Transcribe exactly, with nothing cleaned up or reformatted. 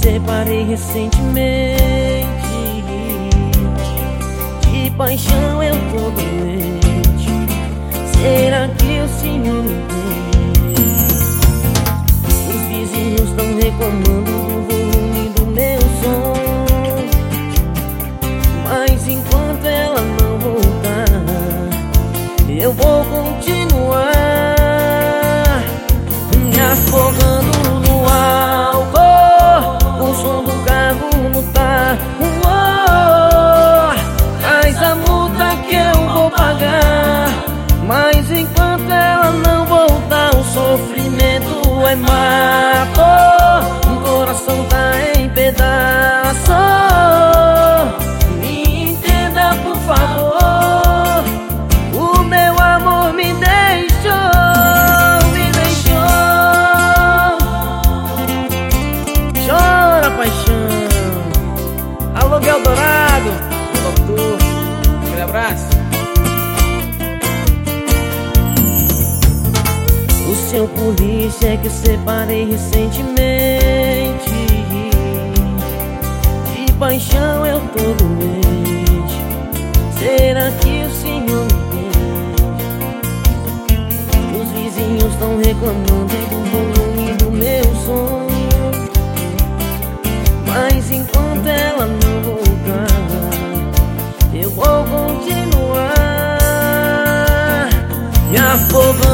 separei recentemente. De paixão eu tô doente. Será que o senhor me entende? Os vizinhos estão reclamando do volume do meu som, mas enquanto ela não voltar, eu vou continuar me afogando no álcool, o som do carro no tá. Traz a multa que eu vou pagar, mas enquanto ela não voltar, o sofrimento é mato. O coração tá em pedaços. Me entenda, por favor. O meu amor me deixou, me deixou. Chora, paixão. Alô, Eldorado, doutor. Aquele abraço. O seu polícia é que eu separei recentemente. De paixão eu tô doente. Será que o senhor me entende? Os vizinhos estão reclamando do volume do meu som, mas enquanto ela não voltar, eu vou continuar me afogando